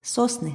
Сосны.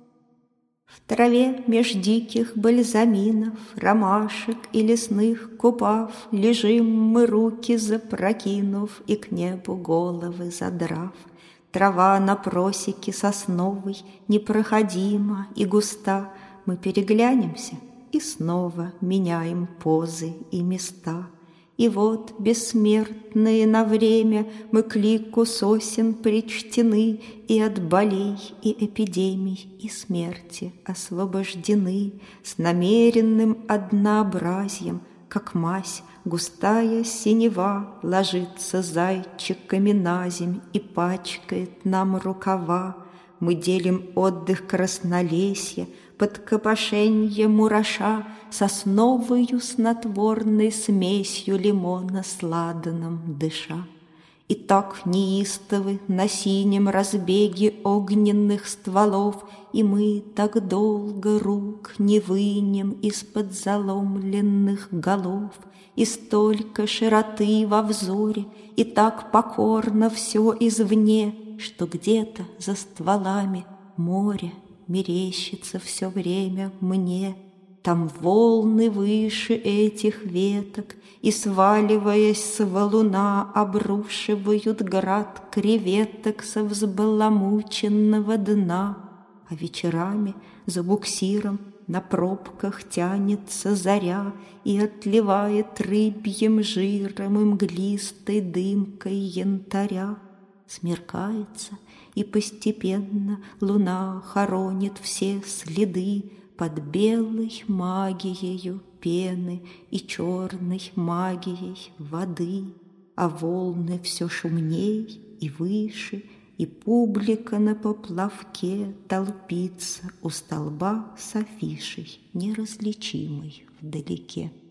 В траве меж диких бальзаминов, ромашек и лесных купав, лежим мы, руки запрокинув и к небу головы задрав. Трава на просеке сосновой непроходима и густа. Мы переглянемся и снова меняем позы и места. И вот, бессмертные на время, мы к лику сосен причтены, и от болей, и эпидемий, и смерти освобождены, с намеренным однообразием, как мазь, густая синева ложится зайчиками на земь и пачкает нам рукава. Мы делим отдых краснолесья под копошенье мураша сосновою снотворной смесью лимона с ладаном дыша. И так неистовы на синем разбеге огненных стволов, и мы так долго рук не вынем из-под заломленных голов, и столько широты во взоре, и так покорно все извне, что где-то за стволами море мерещится все время мне. Там волны выше этих веток, и, сваливаясь с валуна, обрушивают град креветок со взбаламученного дна. А вечерами за буксиром на пробках тянется заря и отливает рыбьим жиром и мглистой дымкой янтаря. Смеркается, и постепенно луна хоронит все следы под белой магией пены и черной магией воды, а волны все шумней и выше, и публика на поплавке толпится у столба с афишей, неразличимой вдалеке.